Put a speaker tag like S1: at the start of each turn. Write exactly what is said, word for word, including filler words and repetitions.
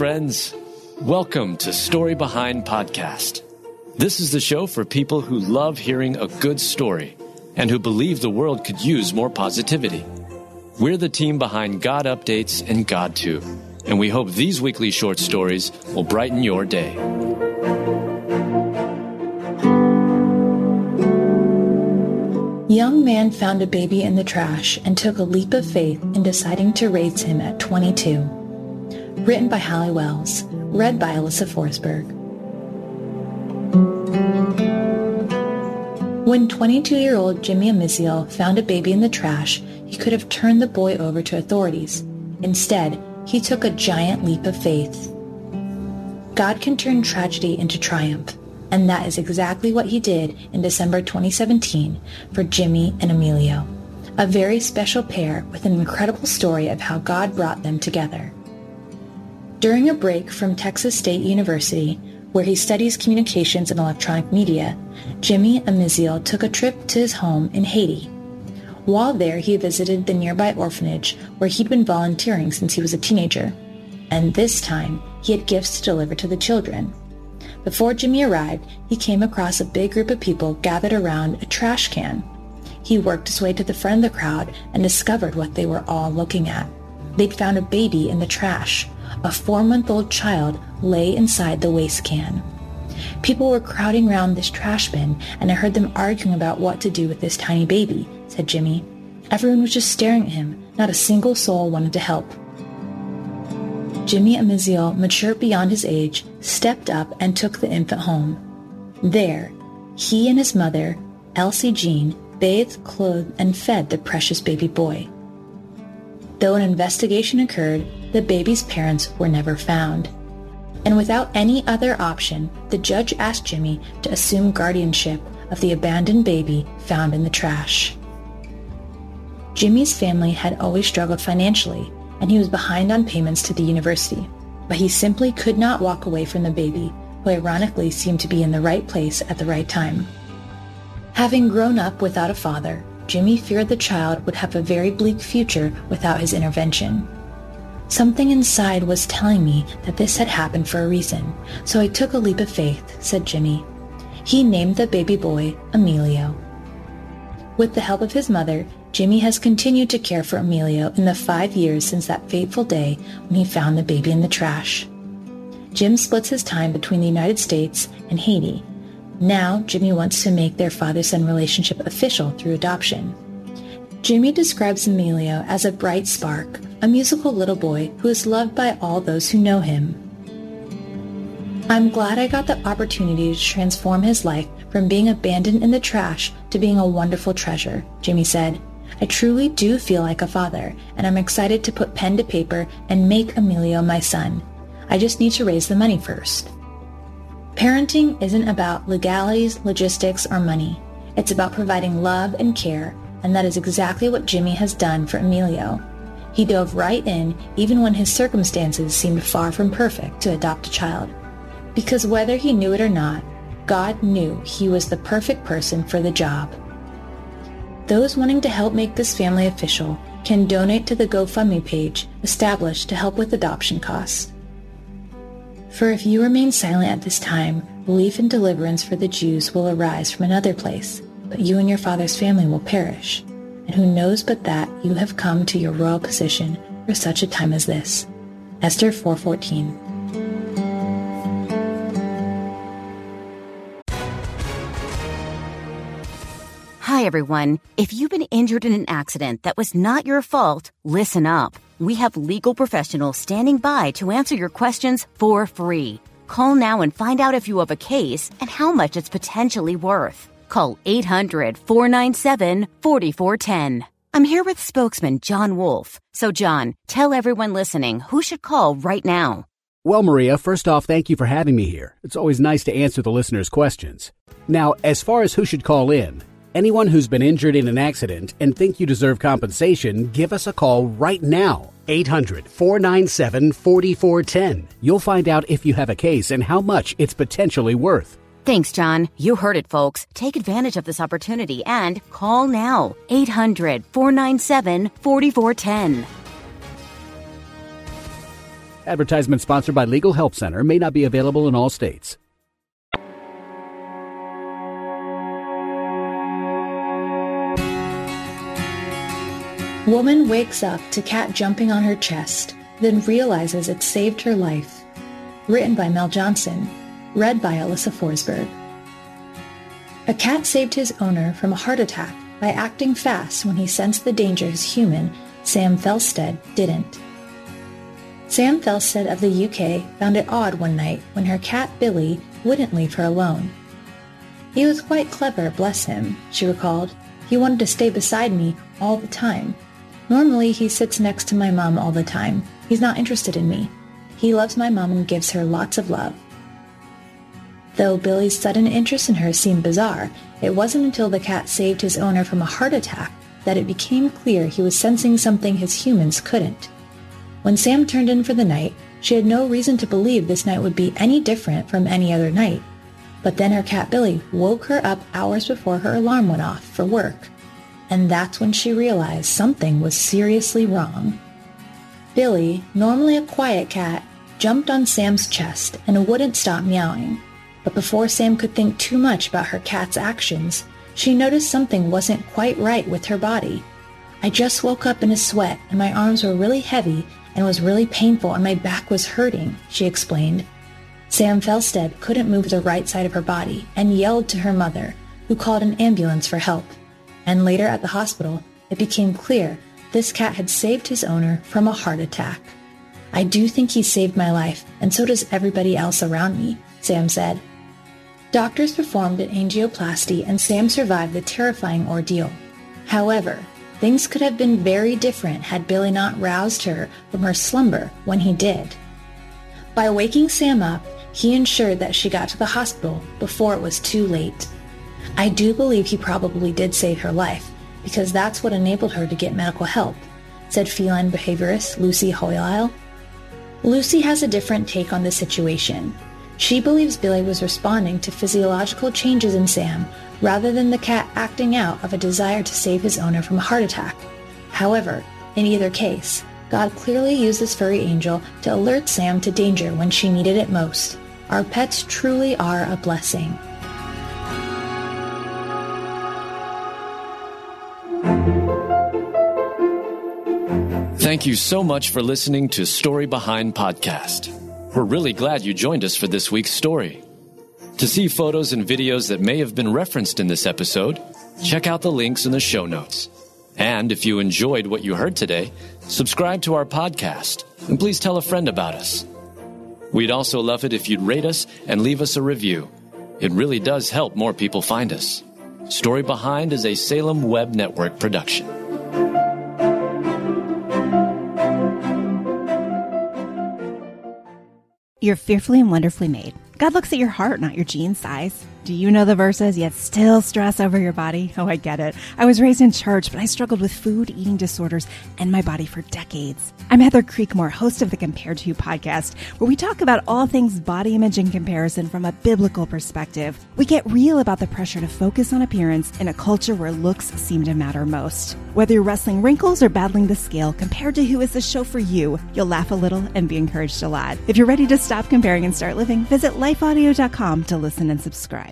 S1: friends. Welcome to Story Behind Podcast. This is the show for people who love hearing a good story and who believe the world could use more positivity. We're the team behind God Updates and God Too, and we hope these weekly short stories will brighten your day.
S2: Young man found a baby in the trash and took a leap of faith in deciding to raise him at twenty-two. Written by Hallie Wells. Read by Alyssa Forsberg. When twenty-two-year-old Jimmy Amiziel found a baby in the trash, he could have turned the boy over to authorities. Instead, he took a giant leap of faith. God can turn tragedy into triumph, and that is exactly what he did in December twenty seventeen for Jimmy and Emilio, a very special pair with an incredible story of how God brought them together. During a break from Texas State University, where he studies communications and electronic media, Jimmy Amiziel took a trip to his home in Haiti. While there, he visited the nearby orphanage where he'd been volunteering since he was a teenager, and this time he had gifts to deliver to the children. Before Jimmy arrived, he came across a big group of people gathered around a trash can. He worked his way to the front of the crowd and discovered what they were all looking at. They'd found a baby in the trash. A four-month-old child lay inside the waste can. People were crowding around this trash bin, and I heard them arguing about what to do with this tiny baby, said Jimmy. Everyone was just staring at him. Not a single soul wanted to help. Jimmy Amiziel, mature beyond his age, stepped up and took the infant home. There, he and his mother, Elsie Jean, bathed, clothed, and fed the precious baby boy. Though an investigation occurred, the baby's parents were never found. And without any other option, the judge asked Jimmy to assume guardianship of the abandoned baby found in the trash. Jimmy's family had always struggled financially, and he was behind on payments to the university. But he simply could not walk away from the baby, who ironically seemed to be in the right place at the right time. Having grown up without a father, Jimmy feared the child would have a very bleak future without his intervention. Something inside was telling me that this had happened for a reason, so I took a leap of faith, said Jimmy. He named the baby boy Emilio. With the help of his mother, Jimmy has continued to care for Emilio in the five years since that fateful day when he found the baby in the trash. Jim splits his time between the United States and Haiti. Now, Jimmy wants to make their father-son relationship official through adoption. Jimmy describes Emilio as a bright spark, a musical little boy who is loved by all those who know him. I'm glad I got the opportunity to transform his life from being abandoned in the trash to being a wonderful treasure, Jimmy said. I truly do feel like a father, and I'm excited to put pen to paper and make Emilio my son. I just need to raise the money first. Parenting isn't about legalities, logistics, or money. It's about providing love and care, and that is exactly what Jimmy has done for Emilio. He dove right in, even when his circumstances seemed far from perfect, to adopt a child. Because whether he knew it or not, God knew he was the perfect person for the job. Those wanting to help make this family official can donate to the GoFundMe page established to help with adoption costs. For if you remain silent at this time, relief and deliverance for the Jews will arise from another place, but you and your father's family will perish. And who knows but that you have come to your royal position for such a time as this. Esther four fourteen.
S3: Hi, everyone. If you've been injured in an accident that was not your fault, listen up. We have legal professionals standing by to answer your questions for free. Call now and find out if you have a case and how much it's potentially worth. Call eight hundred, four nine seven, four four one zero. I'm here with spokesman John Wolf. So, John, tell everyone listening who should call right now.
S4: Well, Maria, first off, thank you for having me here. It's always nice to answer the listeners' questions. Now, as far as who should call in, anyone who's been injured in an accident and think you deserve compensation, give us a call right now. eight hundred, four nine seven, four four one zero. You'll find out if you have a case and how much it's potentially worth.
S3: Thanks, John. You heard it, folks. Take advantage of this opportunity and call now. eight hundred, four nine seven, four four one zero.
S4: Advertisement sponsored by Legal Help Center. May not be available in all states.
S2: Woman wakes up to cat jumping on her chest, then realizes it saved her life. Written by Mel Johnson. Read by Alyssa Forsberg. A cat saved his owner from a heart attack by acting fast when he sensed the danger his human, Sam Felstead, didn't. Sam Felstead of the U K found it odd one night when her cat Billy wouldn't leave her alone. He was quite clever, bless him, she recalled. He wanted to stay beside me all the time. Normally he sits next to my mom all the time. He's not interested in me. He loves my mom and gives her lots of love. Though Billy's sudden interest in her seemed bizarre, it wasn't until the cat saved his owner from a heart attack that it became clear he was sensing something his humans couldn't. When Sam turned in for the night, she had no reason to believe this night would be any different from any other night. But then her cat Billy woke her up hours before her alarm went off for work. And that's when she realized something was seriously wrong. Billy, normally a quiet cat, jumped on Sam's chest and wouldn't stop meowing. But before Sam could think too much about her cat's actions, she noticed something wasn't quite right with her body. I just woke up in a sweat and my arms were really heavy and was really painful and my back was hurting, she explained. Sam Felstead couldn't move the right side of her body and yelled to her mother, who called an ambulance for help. And later at the hospital, it became clear this cat had saved his owner from a heart attack. I do think he saved my life, and so does everybody else around me, Sam said. Doctors performed an angioplasty and Sam survived the terrifying ordeal. However, things could have been very different had Billy not roused her from her slumber when he did. By waking Sam up, he ensured that she got to the hospital before it was too late. I do believe he probably did save her life, because that's what enabled her to get medical help, said feline behaviorist Lucy Hoyle. Lucy has a different take on the situation. She believes Billy was responding to physiological changes in Sam rather than the cat acting out of a desire to save his owner from a heart attack. However, in either case, God clearly used this furry angel to alert Sam to danger when she needed it most. Our pets truly are a blessing.
S1: Thank you so much for listening to Story Behind Podcast. We're really glad you joined us for this week's story. To see photos and videos that may have been referenced in this episode, check out the links in the show notes. And if you enjoyed what you heard today, subscribe to our podcast, and please tell a friend about us. We'd also love it if you'd rate us and leave us a review. It really does help more people find us. Story Behind is a Salem Web Network production.
S5: You're fearfully and wonderfully made. God looks at your heart, not your jean size. Do you know the verses, yet still stress over your body? Oh, I get it. I was raised in church, but I struggled with food, eating disorders, and my body for decades. I'm Heather Creekmore, host of the Compared to You podcast, where we talk about all things body image and comparison from a biblical perspective. We get real about the pressure to focus on appearance in a culture where looks seem to matter most. Whether you're wrestling wrinkles or battling the scale, Compared to You is the show for you. You'll laugh a little and be encouraged a lot. If you're ready to stop comparing and start living, visit life audio dot com to listen and subscribe.